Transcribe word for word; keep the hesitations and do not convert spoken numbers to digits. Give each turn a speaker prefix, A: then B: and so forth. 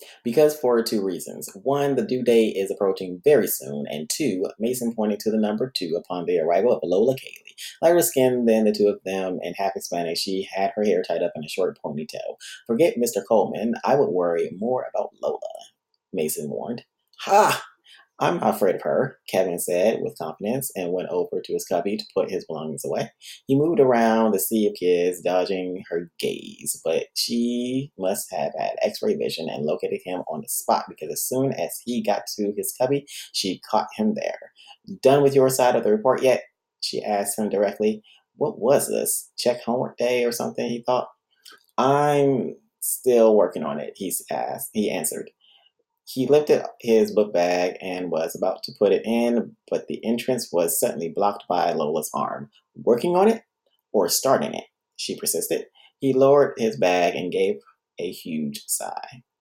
A: Because for two reasons. One, the due date is approaching very soon, and two, Mason pointing to the number two upon the arrival of Lola Cayley. Lighter skinned than the two of them and half Hispanic, she had her hair tied up in a short ponytail. Forget mister Coleman, I would worry more about Lola, Mason warned. Ha! I'm not afraid of her, Kevin said with confidence and went over to his cubby to put his belongings away. He moved around the sea of kids, dodging her gaze, but she must have had x ray vision and located him on the spot because as soon as he got to his cubby, she caught him there. Done with your side of the report yet? She asked him directly. What was this? Check homework day or something? He thought. I'm still working on it, he asked. He answered. He lifted his book bag and was about to put it in, but the entrance was suddenly blocked by Lola's arm. Working on it? Or starting it? She persisted. He lowered his bag and gave a huge sigh.